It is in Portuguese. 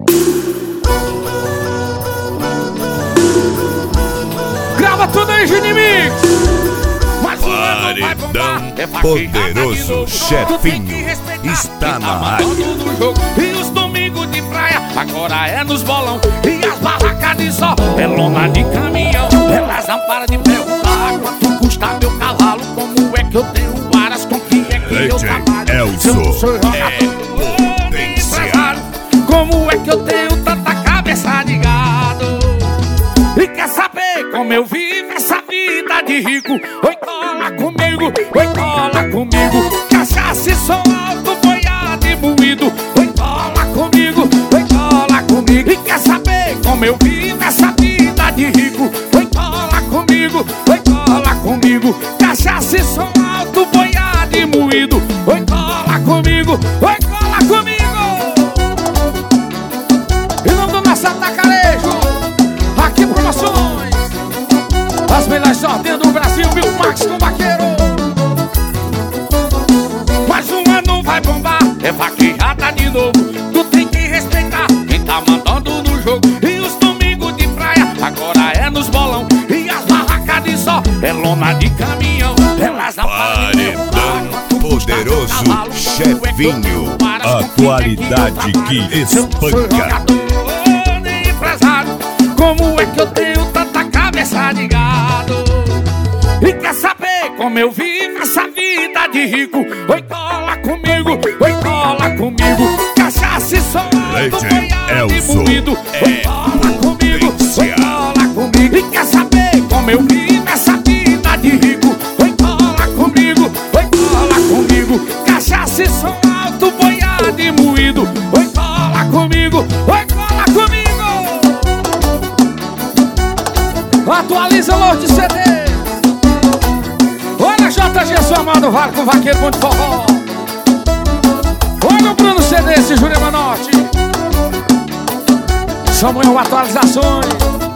Grava tudo aí, Ginimix. Paredão Poderoso Chefinho está na área. E os domingos de praia agora é nos bolão. E as barracas de sol é lona de caminhão. Elas não param de perguntar quanto custa meu cavalo. Como é que eu tenho varas, com quem é que eu trabalho? Elso empresário. Como é que eu tenho tanta cabeça de gado? E quer saber como eu vivo essa vida de rico? Oi, cola comigo, oi, cola comigo. Cachaça e som alto, boiado e moído. Oi, cola comigo, oi, cola comigo. E quer saber como eu vivo essa vida de rico? Oi, cola comigo, oi, cola comigo. Cachaça e som alto, boiado e moído. Oi, cola comigo, oi, cola comigo. Em nome do nosso atacarejo, aqui promoções, as melhores ordens do Brasil, viu, Max com Vaqueiro. Mais um ano vai bombar, é vaqueada de novo. Tu tem que respeitar quem tá mandando no jogo. E os domingos de praia agora é nos bolão. E as barracas de sol é lona de caminhão. Elas não Paredão Poderoso Chefinho, atualidade que espanca. Empresário, como é que eu tenho tanta cabeça de gado? E quer saber como eu vivo essa vida de rico? Oi, cola comigo, oi, cola comigo. Cachaça e som alto, boiado e moído. Oi, cola comigo, oi, cola comigo. E quer saber como eu vivo essa vida de rico? Oi, cola comigo, oi, cola comigo. Cachaça e som alto, boiado e moído. Oi, cola comigo, oi, cola comigo. Atualiza o lote de CD. Olha JG, seu amado Vale com Vaqueiro, bom de forró. Olha o Bruno CD, esse Jurema Norte. Samuel Atualizações.